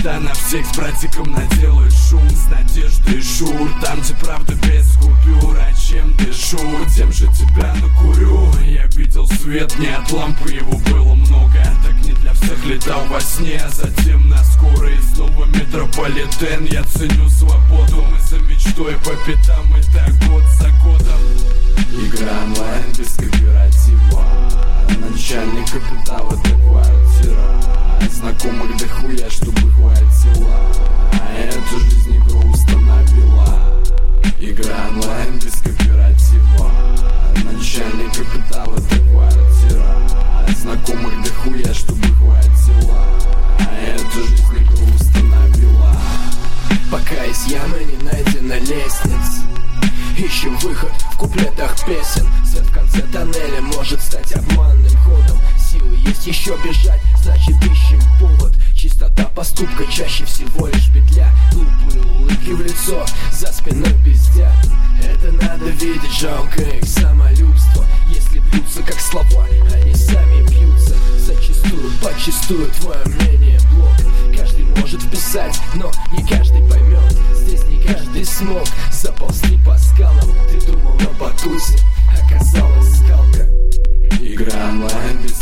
когда на всех с братиком наделают шум, с надеждой шур, там где правда без купюр. А чем дежур, тем же тебя накурю. Я видел свет не от лампы, его было много, так не для всех летал во сне, а затем на скорой снова метрополитен. Я ценю свободу, мы за мечтой по пятам, и так год за годом. Игра онлайн без кооператива, начальник капитала до квартира, знакомых дохуя, чтобы хватило, эту жизнь игру установила. Игра онлайн без кооператива, начальник капитала до квартира, знакомых дохуя, чтобы хватило, эту жизнь игру установила. Пока из ямы не найдена лестница, ищем выход в куплетах песен. Свет в конце тоннеля может стать обманным ходом. Силы есть еще бежать, значит ищем повод. Чистота поступка чаще всего лишь петля. Глупые улыбки в лицо, за спиной пиздят. Это надо видеть, жалко их самолюбство. Если бьются как слова, они сами бьются. Зачастую, подчастую твое мнение блок. Каждый может вписать, но не каждый поймет. Здесь не каждый смог заползти по скалам. Ты думал на батуте, оказалась скалка. Игра онлайн без